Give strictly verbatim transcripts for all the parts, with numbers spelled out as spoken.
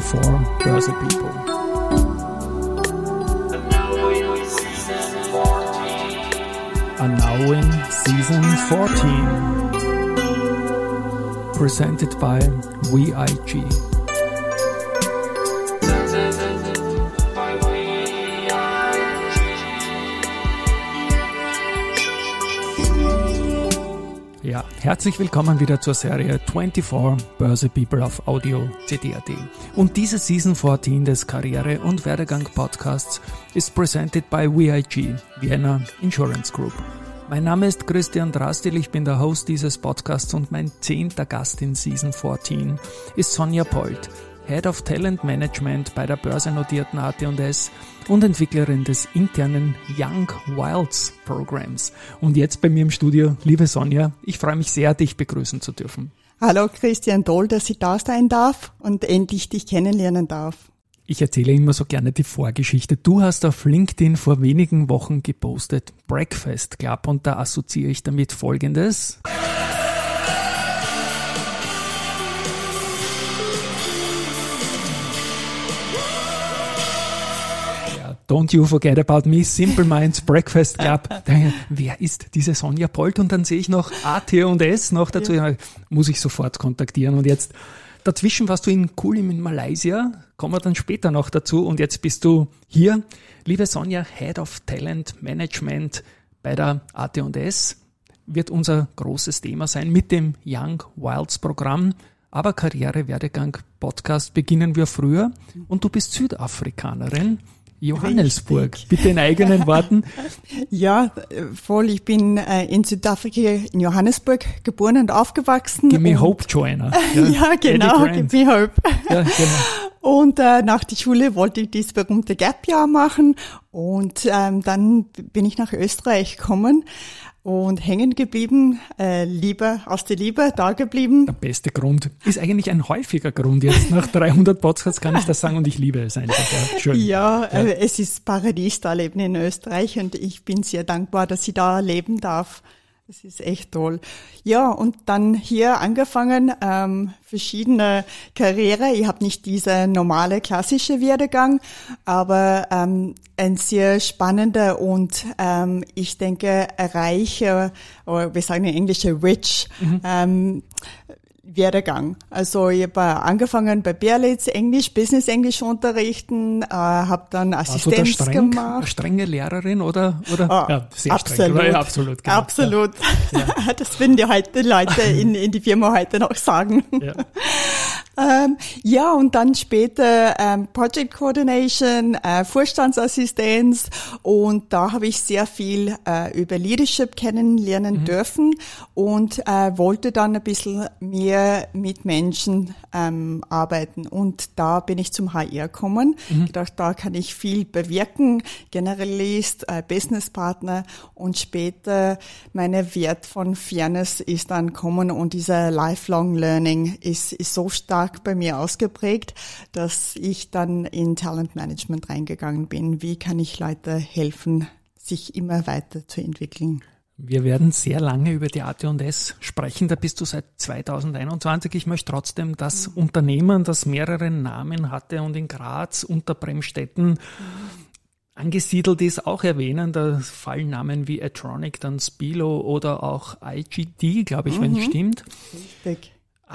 twenty-four Börse People. And now in season fourteen. Presented by V I G. Ja, herzlich willkommen wieder zur Serie twenty-four Börse People auf Audio C D A T. Und diese Season fourteen des Karriere- und Werdegang-Podcasts ist presented by V I G, Vienna Insurance Group. Mein Name ist Christian Drastil, ich bin der Host dieses Podcasts und mein zehnter Gast in Season fourteen ist Sonja Pold, Head of Talent Management bei der börsennotierten A T und S und Entwicklerin des internen Young Wilds Programms. Und jetzt bei mir im Studio, liebe Sonja, ich freue mich sehr, dich begrüßen zu dürfen. Hallo Christian, toll, dass ich da sein darf und endlich dich kennenlernen darf. Ich erzähle immer so gerne die Vorgeschichte. Du hast auf LinkedIn vor wenigen Wochen gepostet, Breakfast Club, und da assoziiere ich damit Folgendes. Don't you forget about me, Simple Minds Breakfast Club. Wer ist diese Sonja Pold? Und dann sehe ich noch A T und S noch dazu. Ja. Muss ich sofort kontaktieren. Und jetzt dazwischen warst du in Kulim in Malaysia. Kommen wir dann später noch dazu. Und jetzt bist du hier. Liebe Sonja, Head of Talent Management bei der A T und S. Wird unser großes Thema sein mit dem Young Wilds Programm. Aber Karriere, Werdegang, Podcast beginnen wir früher. Und du bist Südafrikanerin. Johannesburg, richtig. Bitte in eigenen Worten. Ja, voll. Ich bin äh, in Südafrika, in Johannesburg, geboren und aufgewachsen. Give me hope, Joanna. Ja, ja genau, give me hope. Ja, genau. Und äh, nach der Schule wollte ich dieses berühmte Gap-Jahr machen und ähm, dann bin ich nach Österreich gekommen. Und hängen geblieben, äh, Liebe aus der Liebe, da geblieben. Der beste Grund ist eigentlich ein häufiger Grund. Jetzt nach dreihundert Podcasts kann ich das sagen und ich liebe es einfach. Ja, schön. Ja, ja. Äh, es ist Paradies da leben in Österreich und ich bin sehr dankbar, dass ich da leben darf. Das ist echt toll. Ja, und dann hier angefangen, ähm, verschiedene Karriere. Ich habe nicht diese normale klassische Werdegang, aber ähm, ein sehr spannender und ähm, ich denke reicher, oder wir sagen in Englisch rich, mhm. ähm, Werdegang. Also ich habe angefangen bei Berlitz Englisch, Business Englisch unterrichten, äh, habe dann Assistenz streng, gemacht. Eine strenge Lehrerin oder oder oh, ja, sehr absolut, streng. Ja, absolut, genau. absolut. Ja. Das würden die heute Leute in in die Firma heute noch sagen. Ja. Ähm, ja, und dann später ähm, Project Coordination, äh, Vorstandsassistenz, und da habe ich sehr viel äh, über Leadership kennenlernen mhm. dürfen und äh, wollte dann ein bisschen mehr mit Menschen ähm, arbeiten, und da bin ich zum H R gekommen. Mhm. Ich dachte, da kann ich viel bewirken, Generalist, äh, Businesspartner, und später meine Wert von Fairness ist dann gekommen, und dieser Lifelong Learning ist, ist so stark bei mir ausgeprägt, dass ich dann in Talent Management reingegangen bin. Wie kann ich Leute helfen, sich immer weiterzuentwickeln? Wir werden sehr lange über die A T und S sprechen, da bist du seit zweitausendeinundzwanzig. Ich möchte trotzdem das mhm. Unternehmen, das mehrere Namen hatte und in Graz unter Bremstetten mhm. angesiedelt ist, auch erwähnen. Da fallen Namen wie Atronic, dann Spilo oder auch I G T, glaube ich, mhm. wenn es stimmt. Richtig.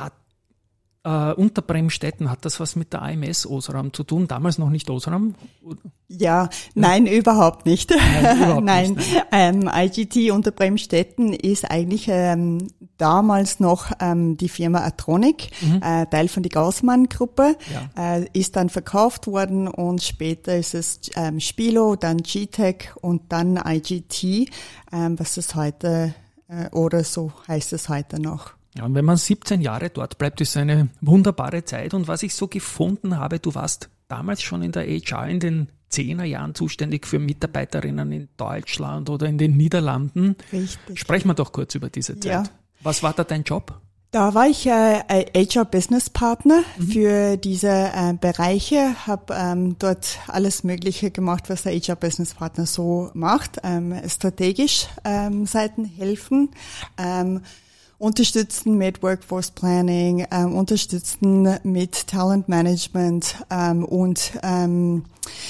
Uh, unter Bremstetten, hat das was mit der A M S Osram zu tun? Damals noch nicht Osram? Ja, nein, ja. überhaupt nicht. Nein, überhaupt nein. nicht. Ähm, I G T unter Bremstetten ist eigentlich ähm, damals noch ähm, die Firma Atronic, mhm. äh, Teil von der Gaussmann-Gruppe, ja. äh, ist dann verkauft worden, und später ist es ähm, Spilo, dann G-Tech und dann I G T, ähm, was es heute, äh, oder so heißt es heute noch. Ja, und wenn man siebzehn Jahre dort bleibt, ist eine wunderbare Zeit. Und was ich so gefunden habe, du warst damals schon in der H R in den zehner Jahren zuständig für Mitarbeiterinnen in Deutschland oder in den Niederlanden. Richtig. Sprechen wir doch kurz über diese Zeit. Ja. Was war da dein Job? Da war ich äh, H R Business Partner mhm. für diese äh, Bereiche, habe ähm, dort alles Mögliche gemacht, was der H R Business Partner so macht, ähm, strategisch ähm, Seiten helfen. Ähm, unterstützen mit Workforce Planning, ähm, unterstützen mit Talent Management ähm, und ähm,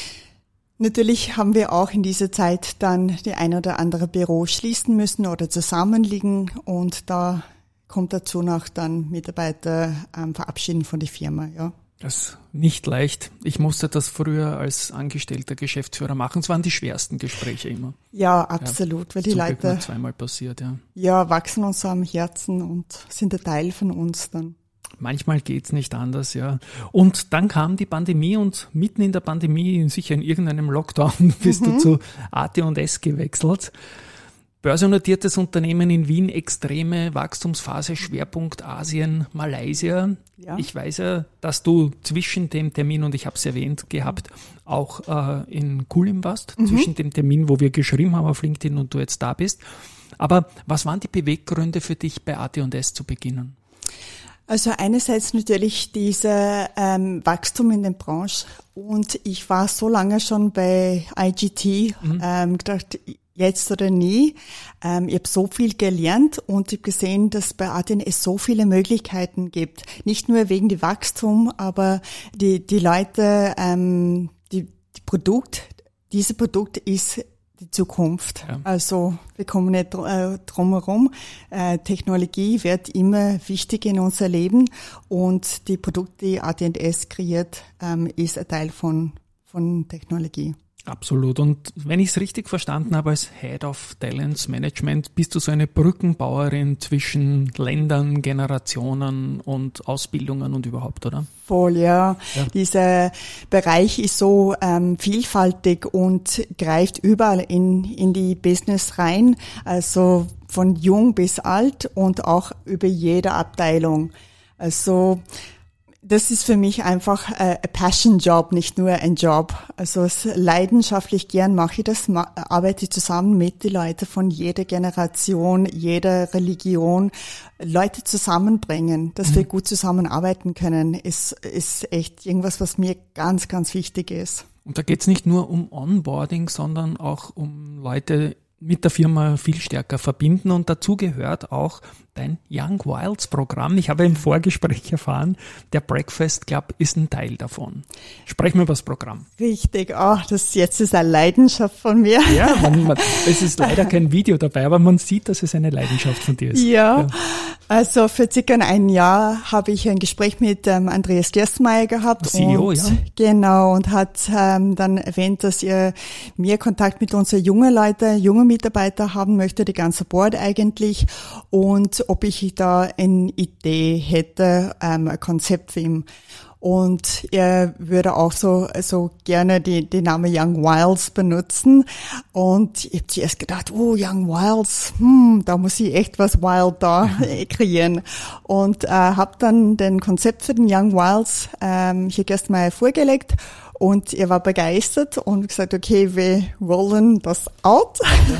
natürlich haben wir auch in dieser Zeit dann die ein oder andere Büro schließen müssen oder zusammenliegen und da kommt dazu noch dann Mitarbeiter ähm, verabschieden von der Firma, ja. Das ist nicht leicht. Ich musste das früher als angestellter Geschäftsführer machen. Es waren die schwersten Gespräche immer. Ja, absolut, ja, weil die zum Leute Glück nur zweimal passiert, ja. Ja, wachsen uns am Herzen und sind ein Teil von uns dann. Manchmal geht's nicht anders, ja. Und dann kam die Pandemie und mitten in der Pandemie, sicher in irgendeinem Lockdown, bist mhm. du zu A T und S gewechselt. Börsennotiertes Unternehmen in Wien, extreme Wachstumsphase, Schwerpunkt Asien, Malaysia. Ja. Ich weiß ja, dass du zwischen dem Termin, und ich habe es erwähnt gehabt, auch äh, in Kulim warst, mhm. zwischen dem Termin, wo wir geschrieben haben auf LinkedIn und du jetzt da bist. Aber was waren die Beweggründe für dich, bei A T und S zu beginnen? Also einerseits natürlich dieser ähm, Wachstum in der Branche und ich war so lange schon bei I G T, mhm. ähm, gedacht, jetzt oder nie. Ähm, ich habe so viel gelernt und ich habe gesehen, dass bei A T und S so viele Möglichkeiten gibt. Nicht nur wegen dem Wachstum, aber die die Leute, ähm, die, die Produkt, dieses Produkt ist die Zukunft. Ja. Also wir kommen nicht äh, drum herum. Äh, Technologie wird immer wichtiger in unser Leben und die Produkte, die A T und S kreiert, ähm, ist ein Teil von von Technologie. Absolut. Und wenn ich es richtig verstanden habe, als Head of Talents Management bist du so eine Brückenbauerin zwischen Ländern, Generationen und Ausbildungen und überhaupt, oder? Voll, ja. ja. Dieser Bereich ist so ähm, vielfältig und greift überall in in die Business rein, also von jung bis alt und auch über jede Abteilung. Also das ist für mich einfach ein Passion-Job, nicht nur ein Job. Also leidenschaftlich gern mache ich das, arbeite zusammen mit den Leuten von jeder Generation, jeder Religion, Leute zusammenbringen, dass mhm. wir gut zusammenarbeiten können, ist, ist echt irgendwas, was mir ganz, ganz wichtig ist. Und da geht's nicht nur um Onboarding, sondern auch um Leute mit der Firma viel stärker verbinden und dazu gehört auch dein Young Wilds Programm. Ich habe im Vorgespräch erfahren, der Breakfast Club ist ein Teil davon. Sprechen wir über das Programm. Richtig, oh, das jetzt ist eine Leidenschaft von mir. Ja, man, man, es ist leider kein Video dabei, aber man sieht, dass es eine Leidenschaft von dir ist. Ja, ja. Also für circa ein Jahr habe ich ein Gespräch mit ähm, Andreas Gerstmeier gehabt. C E O, und, ja. Genau, und hat ähm, dann erwähnt, dass er mehr Kontakt mit unseren jungen Leuten, jungen Mitarbeiter haben möchte, die ganze Board eigentlich, und ob ich da eine Idee hätte, ähm, ein Konzept für ihn. Und er würde auch so so gerne die die Name Young Wilds benutzen. Und ich habe zuerst gedacht, oh, Young Wilds, hm, da muss ich echt was Wild da kreieren. Und äh, habe dann den Konzept für den Young Wilds ähm, hier gestern mal vorgelegt. Und er war begeistert und gesagt, okay, wir rollen das out.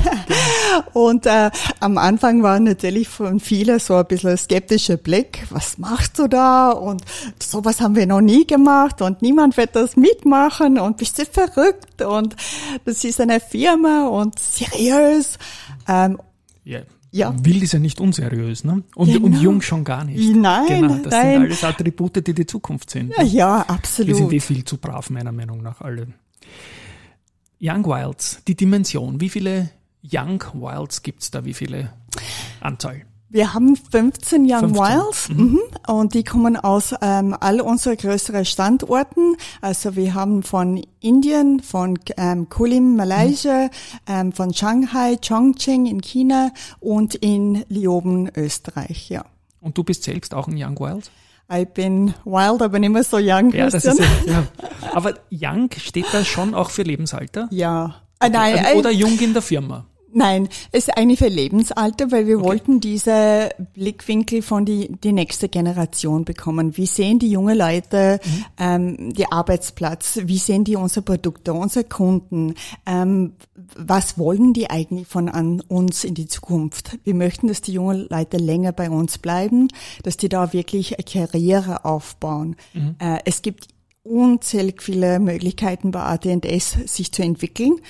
Und äh, am Anfang war natürlich von vielen so ein bisschen skeptischer Blick. Was machst du da? Und sowas haben wir noch nie gemacht und niemand wird das mitmachen und bist du verrückt? Und das ist eine Firma und seriös. Ähm, yeah. Ja. Wild ist ja nicht unseriös, ne? Und, genau. und jung schon gar nicht. Nein, genau, das nein. sind alles Attribute, die die Zukunft sind. Ja, ja, absolut. Wir sind eh viel zu brav, meiner Meinung nach, alle. Young Wilds, die Dimension. Wie viele Young Wilds gibt's da? Wie viele Anzahl? Wir haben fünfzehn Young fünfzehn. Wilds Mhm. und die kommen aus ähm, all unsere größeren Standorten. Also wir haben von Indien, von ähm, Kulim, Malaysia, mhm. ähm, von Shanghai, Chongqing in China und in Leoben, Österreich, ja. Und du bist selbst auch ein Young Wild? Ich bin wild, aber nicht mehr so young, ja, das ist ja, ja. Aber Young steht da schon auch für Lebensalter? Ja. Okay. Nein, also, oder jung in der Firma? Nein, es ist eigentlich für Lebensalter, weil wir okay. wollten diese Blickwinkel von die, die nächste Generation bekommen. Wie sehen die jungen Leute mhm. ähm, die Arbeitsplatz? Wie sehen die unsere Produkte, unsere Kunden? Ähm, was wollen die eigentlich von an uns in die Zukunft? Wir möchten, dass die jungen Leute länger bei uns bleiben, dass die da wirklich eine Karriere aufbauen. Mhm. Äh, es gibt unzählig viele Möglichkeiten bei A T und S, sich zu entwickeln.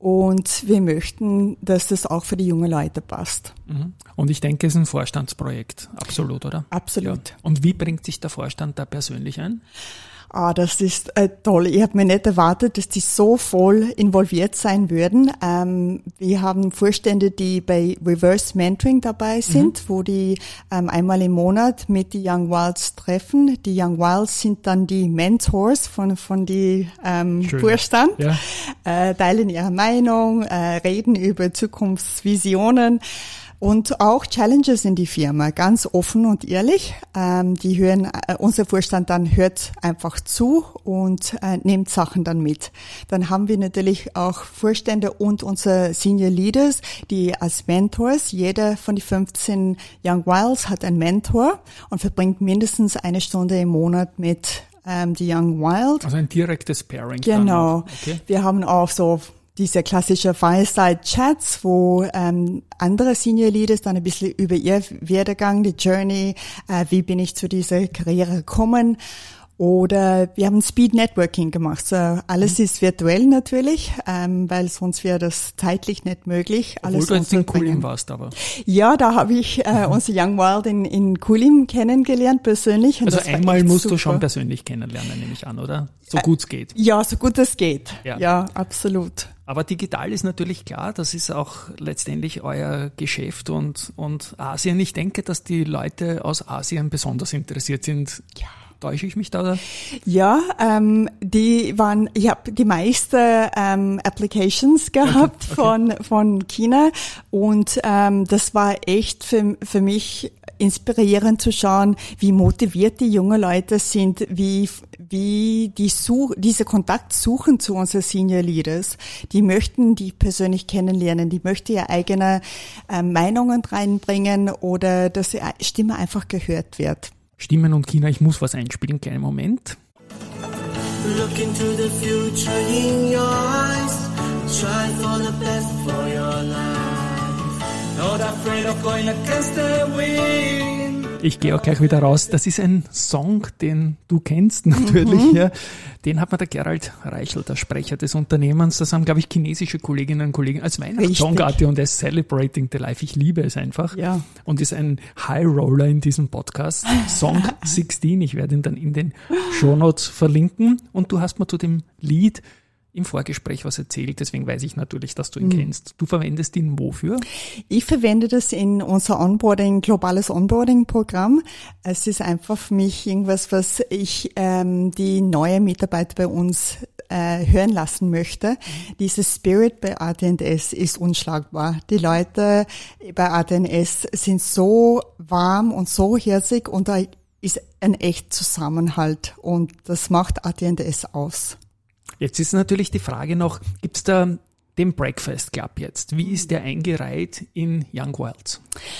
Und wir möchten, dass das auch für die jungen Leute passt. Und ich denke, es ist ein Vorstandsprojekt. Absolut, oder? Absolut. Ja. Und wie bringt sich der Vorstand da persönlich ein? Ah, das ist äh, toll. Ich habe mir nicht erwartet, dass die so voll involviert sein würden. Ähm, wir haben Vorstände, die bei Reverse Mentoring dabei sind, mhm. wo die ähm, einmal im Monat mit die Young Wilds treffen. Die Young Wilds sind dann die Mentors von von die ähm, Vorstand, ja. äh, teilen ihre Meinung, äh, reden über Zukunftsvisionen. Und auch Challenges in die Firma, ganz offen und ehrlich. Ähm, die hören, äh, unser Vorstand dann hört einfach zu und äh, nimmt Sachen dann mit. Dann haben wir natürlich auch Vorstände und unsere Senior Leaders, die als Mentors, jeder von die fünfzehn Young Wilds hat einen Mentor und verbringt mindestens eine Stunde im Monat mit ähm, die Young Wild. Also ein direktes Pairing. Genau. Okay. Wir haben auch so diese klassische Fireside-Chats, wo ähm, andere Senior Leaders dann ein bisschen über ihr Werdegang, die Journey, äh, wie bin ich zu dieser Karriere gekommen. Oder wir haben Speed Networking gemacht. So, alles mhm. ist virtuell natürlich, ähm, weil sonst wäre das zeitlich nicht möglich. Obwohl alles du jetzt in Kulim warst, aber. Ja, da habe ich äh, mhm. unser Young Wild in, in Kulim kennengelernt persönlich. Und also einmal musst super. Du schon persönlich kennenlernen, nehme ich an, oder? So gut es geht. Ja, so gut es geht. Ja. ja, absolut. Aber digital ist natürlich klar, das ist auch letztendlich euer Geschäft und, und Asien. Ich denke, dass die Leute aus Asien besonders interessiert sind. Ja. Täusche ich mich da? Oder? Ja, ähm, die waren, ich habe die meisten ähm, Applications gehabt okay, okay. von von China und ähm, das war echt für für mich inspirierend zu schauen, wie motiviert die jungen Leute sind, wie wie die such, diese Kontakt suchen zu unseren Senior Leaders. Die möchten die persönlich kennenlernen, die möchten ihre eigene äh, Meinungen reinbringen oder dass ihre Stimme einfach gehört wird. Stimmen und China, ich muss was einspielen, kleinen Moment. Look into the future in your eyes. Try for the best for your life. Not afraid of going against the wind. Ich gehe auch gleich wieder raus. Das ist ein Song, den du kennst natürlich. Mhm. Ja. Den hat mir der Gerald Reichel, der Sprecher des Unternehmens. Das haben, glaube ich, chinesische Kolleginnen und Kollegen als Weihnachtssong A T und S Celebrating the Life. Ich liebe es einfach. Ja. Und ist ein High Roller in diesem Podcast. Song sechzehn. Ich werde ihn dann in den Shownotes verlinken. Und du hast mir zu dem Lied im Vorgespräch was erzählt, deswegen weiß ich natürlich, dass du ihn mhm. kennst. Du verwendest ihn wofür? Ich verwende das in unser Onboarding, globales Onboarding-Programm. Es ist einfach für mich irgendwas, was ich ähm, die neue Mitarbeiter bei uns äh, hören lassen möchte. Mhm. Dieses Spirit bei A T und S ist unschlagbar. Die Leute bei A T und S sind so warm und so herzig und da ist ein echt Zusammenhalt und das macht A T und S aus. Jetzt ist natürlich die Frage noch, gibt es da den Breakfast Club jetzt? Wie ist der eingereiht in Young Wilds?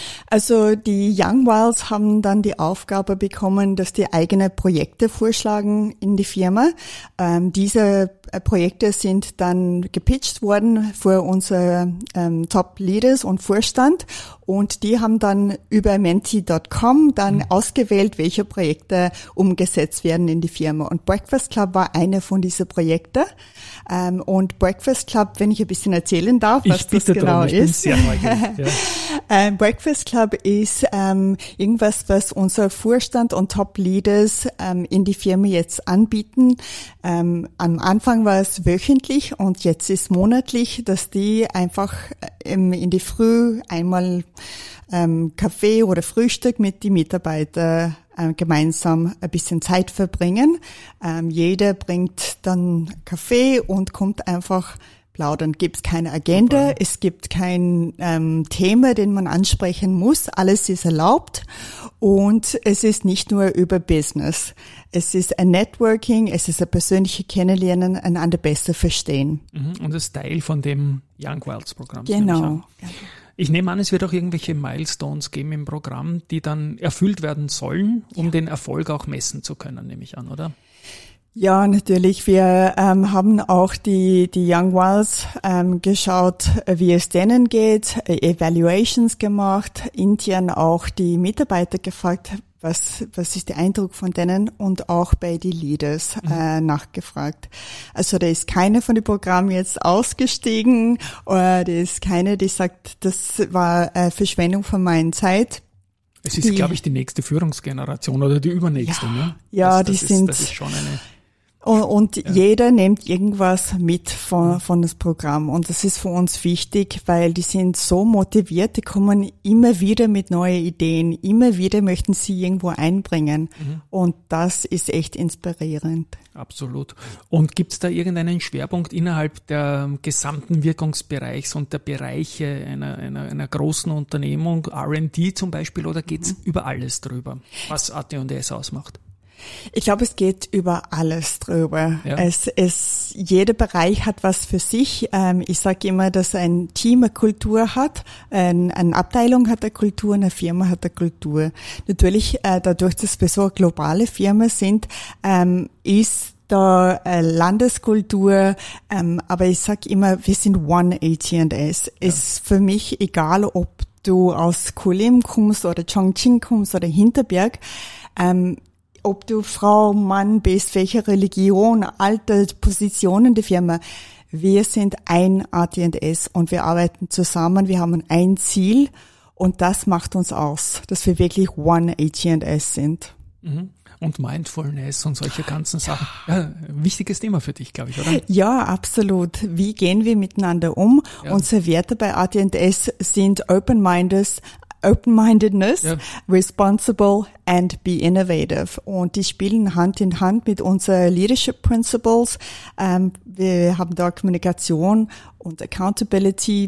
Also die Young Wilds haben dann die Aufgabe bekommen, dass die eigene Projekte vorschlagen in die Firma. Ähm, diese Projekte sind dann gepitcht worden für unsere ähm, Top-Leaders und Vorstand und die haben dann über menti Punkt com dann mhm. ausgewählt, welche Projekte umgesetzt werden in die Firma. Und Breakfast Club war eine von diesen Projekten. Ähm, und Breakfast Club, wenn ich ein bisschen erzählen darf, was das genau drum, ich ist. Bin sehr neugierig, ja. ähm, Breakfast Club ist ähm, irgendwas, was unser Vorstand und Top-Leaders ähm, in die Firma jetzt anbieten. Ähm, am Anfang war es wöchentlich und jetzt ist monatlich, dass die einfach ähm, in die Früh einmal ähm, Kaffee oder Frühstück mit den Mitarbeitern äh, gemeinsam ein bisschen Zeit verbringen. Ähm, jeder bringt dann Kaffee und kommt einfach plaudern. Gibt es keine Agenda, okay. Es gibt kein ähm, Thema, den man ansprechen muss. Alles ist erlaubt und es ist nicht nur über Business. Es ist ein Networking, es ist ein persönliches Kennenlernen, einander besser verstehen. Und das ist Teil von dem Young Wilds Programm. Genau. Ich nehme an, es wird auch irgendwelche Milestones geben im Programm, die dann erfüllt werden sollen, um ja. den Erfolg auch messen zu können, nehme ich an, oder? Ja, natürlich. Wir ähm, haben auch die die Young Wilds ähm, geschaut, wie es denen geht, Evaluations gemacht, intern auch die Mitarbeiter gefragt, was, was ist der Eindruck von denen und auch bei den Leaders mhm. äh, nachgefragt. Also da ist keine von den Programmen jetzt ausgestiegen oder da ist keine, die sagt, das war äh, Verschwendung von meiner Zeit. Es ist, glaube ich, die nächste Führungsgeneration oder die übernächste. Ja, ne? ja das, das die ist, sind... Das ist schon eine... Und, und ja. jeder nimmt irgendwas mit von, von das Programm. Und das ist für uns wichtig, weil die sind so motiviert, die kommen immer wieder mit neuen Ideen, immer wieder möchten sie irgendwo einbringen. Mhm. Und das ist echt inspirierend. Absolut. Und gibt es da irgendeinen Schwerpunkt innerhalb der gesamten Wirkungsbereichs und der Bereiche einer, einer, einer großen Unternehmung, R and D zum Beispiel, oder geht es mhm. über alles drüber, was A T und S ausmacht? Ich glaube, es geht über alles drüber. Ja. Es, es, jeder Bereich hat was für sich. Ähm, ich sage immer, dass ein Team eine Kultur hat, ein, eine Abteilung hat eine Kultur, eine Firma hat eine Kultur. Natürlich, äh, dadurch, dass wir so eine globale Firma sind, ähm, ist da äh, Landeskultur, ähm, aber ich sage immer, wir sind One A T and S. Ja. Ist für mich egal, ob du aus Kulim kommst oder Chongqing kommst oder Hinterberg, ähm, ob du Frau, Mann bist, welche Religion, Alter, Position in der Firma. Wir sind ein A T und S und wir arbeiten zusammen, wir haben ein Ziel und das macht uns aus, dass wir wirklich One A T und S sind. Mhm. Und Mindfulness und solche ganzen Sachen. Ja, wichtiges Thema für dich, glaube ich, oder? Ja, absolut. Wie gehen wir miteinander um? Ja. Unsere Werte bei A T und S sind Open-Minded, Open-Mindedness, ja. Responsible and be innovative. Und die spielen Hand in Hand mit unseren Leadership Principles. Ähm, wir haben da Kommunikation und Accountability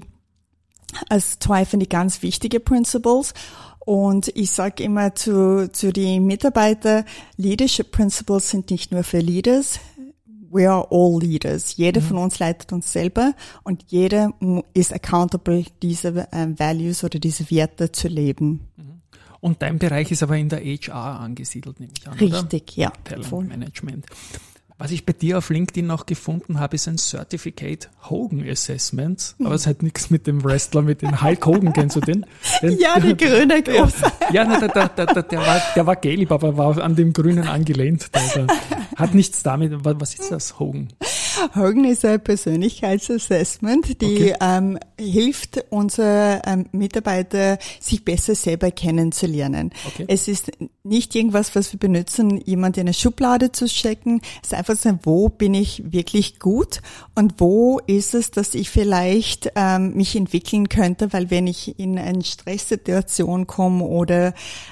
als zwei von die ganz wichtigen Principles. Und ich sage immer zu, zu den Mitarbeitern, Leadership Principles sind nicht nur für Leaders, we are all leaders. Jeder mhm. von uns leitet uns selber und jeder ist accountable, diese äh, Values oder diese Werte zu leben. Und dein Bereich ist aber in der H R angesiedelt, nehme ich an, Richtig, oder? ja. Talent voll. Management. Was ich bei dir auf LinkedIn noch gefunden habe, ist ein Certificate Hogan Assessment. Aber es hat nichts mit dem Wrestler, mit dem Hulk Hogan, kennst du den? den ja, die grüne Große. Ja, na, der, der, der, der, war, der war gelb, aber war an dem Grünen angelehnt. Der, der hat nichts damit. Was ist das, Hogan? Hogan ist ein Persönlichkeitsassessment, die okay. ähm, hilft unseren ähm, Mitarbeiter, sich besser selber kennenzulernen. Okay. Es ist nicht irgendwas, was wir benutzen, jemand in eine Schublade zu stecken. Es ist einfach so, wo bin ich wirklich gut und wo ist es, dass ich vielleicht ähm, mich entwickeln könnte, weil wenn ich in eine Stresssituation komme oder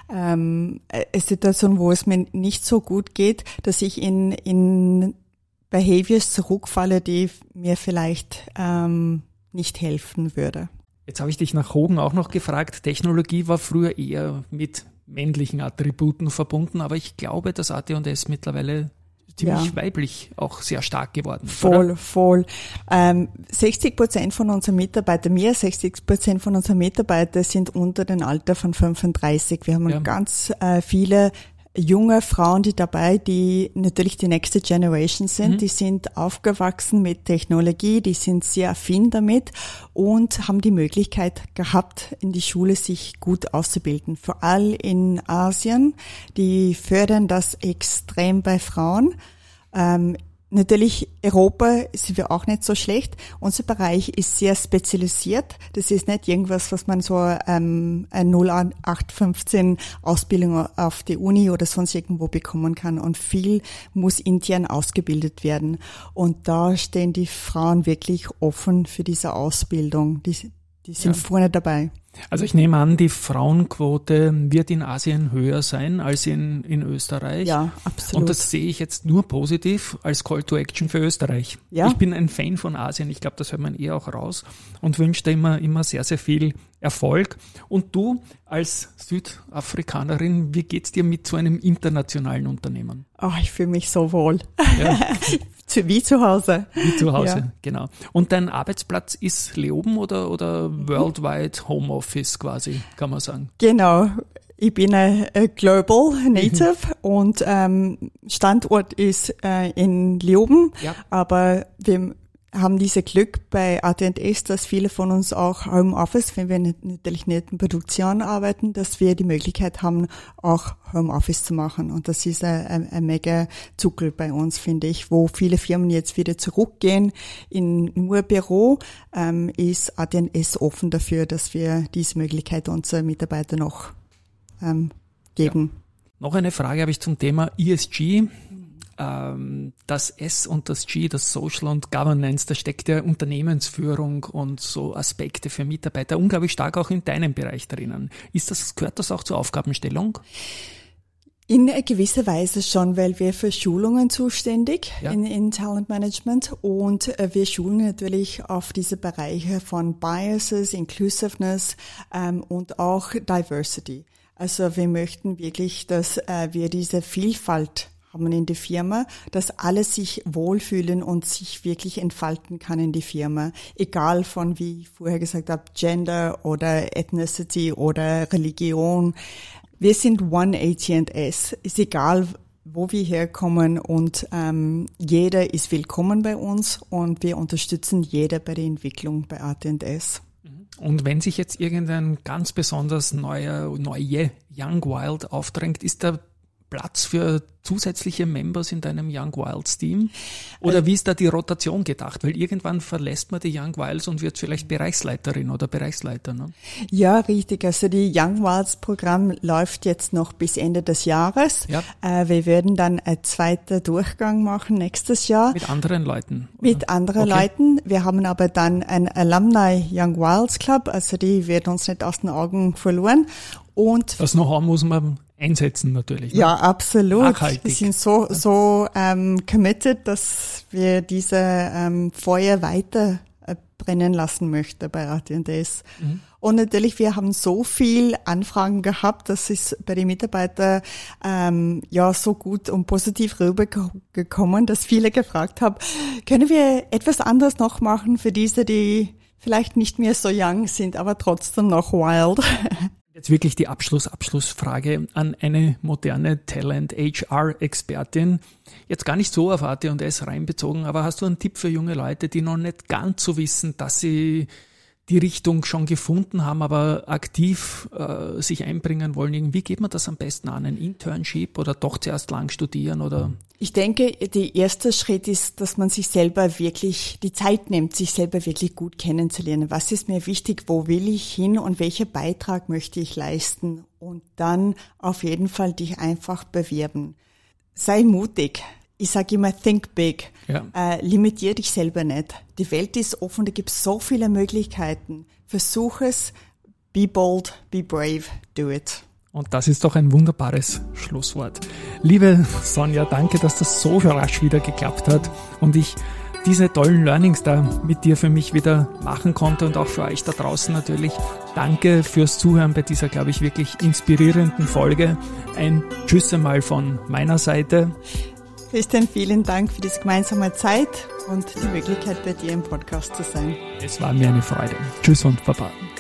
ähm, eine Situation, wo es mir nicht so gut geht, dass ich in in Behaviors zurückfalle, die mir vielleicht ähm, nicht helfen würde. Jetzt habe ich dich nach Hogan auch noch gefragt. Technologie war früher eher mit männlichen Attributen verbunden, aber ich glaube, dass A T und S mittlerweile ziemlich ja. weiblich auch sehr stark geworden ist. Voll, oder? voll. Ähm, sechzig Prozent von unseren Mitarbeitern, mehr als sechzig Prozent von unseren Mitarbeitern sind unter dem Alter von fünfunddreißig. Wir haben ja. ganz äh, viele junge Frauen, die dabei, die natürlich die nächste Generation sind, mhm. die sind aufgewachsen mit Technologie, die sind sehr affin damit und haben die Möglichkeit gehabt, in die Schule sich gut auszubilden. Vor allem in Asien, die fördern das extrem bei Frauen. Ähm, Natürlich, Europa sind wir auch nicht so schlecht. Unser Bereich ist sehr spezialisiert. Das ist nicht irgendwas, was man so ähm, eine null acht fünfzehn Ausbildung auf die Uni oder sonst irgendwo bekommen kann. Und viel muss intern ausgebildet werden. Und da stehen die Frauen wirklich offen für diese Ausbildung. Die, die sind ja. vorne dabei. Also ich nehme an, die Frauenquote wird in Asien höher sein als in, in Österreich. Ja, absolut. Und das sehe ich jetzt nur positiv als Call to Action für Österreich. Ja. Ich bin ein Fan von Asien, ich glaube, das hört man eh auch raus und wünsche da immer, immer sehr, sehr viel Erfolg. Und du als Südafrikanerin, wie geht's dir mit so einem internationalen Unternehmen? Oh, ich fühle mich so wohl. Ja. Wie zu Hause. Wie zu Hause, ja. genau. Und dein Arbeitsplatz ist Leoben oder, oder worldwide Homeoffice quasi, kann man sagen? Genau. Ich bin ein Global Native und ähm, Standort ist äh, in Leoben, ja. aber wir haben dieses Glück bei A T und S, dass viele von uns auch Homeoffice, wenn wir nicht, natürlich nicht in Produktion arbeiten, dass wir die Möglichkeit haben, auch Homeoffice zu machen. Und das ist ein, ein, ein mega Zuckel bei uns, finde ich, wo viele Firmen jetzt wieder zurückgehen in nur Büro, ähm, ist A T und S offen dafür, dass wir diese Möglichkeit unseren Mitarbeitern noch ähm, geben. Ja. Noch eine Frage habe ich zum Thema E S G. Das S und das G, das Social und Governance, da steckt ja Unternehmensführung und so Aspekte für Mitarbeiter unglaublich stark auch in deinem Bereich drinnen. Ist das, gehört das auch zur Aufgabenstellung? In gewisser Weise schon, weil wir für Schulungen zuständig ja. in, in Talent Management und wir schulen natürlich auf diese Bereiche von Biases, Inclusiveness ähm, und auch Diversity. Also wir möchten wirklich, dass äh, wir diese Vielfalt haben in der Firma, dass alle sich wohlfühlen und sich wirklich entfalten kann in die Firma. Egal von, wie ich vorher gesagt habe, Gender oder Ethnicity oder Religion. Wir sind One A T and S. Ist egal, wo wir herkommen und ähm, jeder ist willkommen bei uns und wir unterstützen jeder bei der Entwicklung bei A T und S. Und wenn sich jetzt irgendein ganz besonders neuer, neue Young Wild aufdrängt, ist da Platz für zusätzliche Members in deinem Young Wilds Team? Oder also, wie ist da die Rotation gedacht? Weil irgendwann verlässt man die Young Wilds und wird vielleicht Bereichsleiterin oder Bereichsleiter, ne? Ja, richtig. Also die Young Wilds Programm läuft jetzt noch bis Ende des Jahres. Ja. Äh, wir werden dann einen zweiten Durchgang machen nächstes Jahr. Mit anderen Leuten? Oder? Mit anderen okay. Leuten. Wir haben aber dann ein Alumni Young Wilds Club, also die wird uns nicht aus den Augen verloren. Und das Know-how muss man einsetzen natürlich. Ne? Ja, absolut. Nachhaltig. Wir sind so so ähm, committed, dass wir diese ähm, Feuer weiter äh, brennen lassen möchten bei A T und S. Mhm. Und natürlich, wir haben so viel Anfragen gehabt, dass es bei den Mitarbeitern ähm, ja so gut und positiv rübergekommen, dass viele gefragt haben, können wir etwas anderes noch machen für diese, die vielleicht nicht mehr so young sind, aber trotzdem noch wild. Jetzt wirklich die Abschluss, Abschlussfrage an eine moderne Talent-H R-Expertin. Jetzt gar nicht so auf A T und S reinbezogen, aber hast du einen Tipp für junge Leute, die noch nicht ganz so wissen, dass sie die Richtung schon gefunden haben, aber aktiv äh, sich einbringen wollen? Wie geht man das am besten an? Ein Internship oder doch zuerst lang studieren oder? Ich denke, der erste Schritt ist, dass man sich selber wirklich die Zeit nimmt, sich selber wirklich gut kennenzulernen. Was ist mir wichtig? Wo will ich hin? Und welchen Beitrag möchte ich leisten? Und dann auf jeden Fall dich einfach bewerben. Sei mutig. Ich sage immer, think big. Ja. Äh, limitier dich selber nicht. Die Welt ist offen, da gibt es so viele Möglichkeiten. Versuch es, be bold, be brave, do it. Und das ist doch ein wunderbares Schlusswort. Liebe Sonja, danke, dass das so rasch wieder geklappt hat und ich diese tollen Learnings da mit dir für mich wieder machen konnte und auch für euch da draußen natürlich. Danke fürs Zuhören bei dieser, glaube ich, wirklich inspirierenden Folge. Ein Tschüss einmal von meiner Seite. Christian, vielen Dank für diese gemeinsame Zeit und die Möglichkeit, bei dir im Podcast zu sein. Es war mir eine Freude. Tschüss und Baba.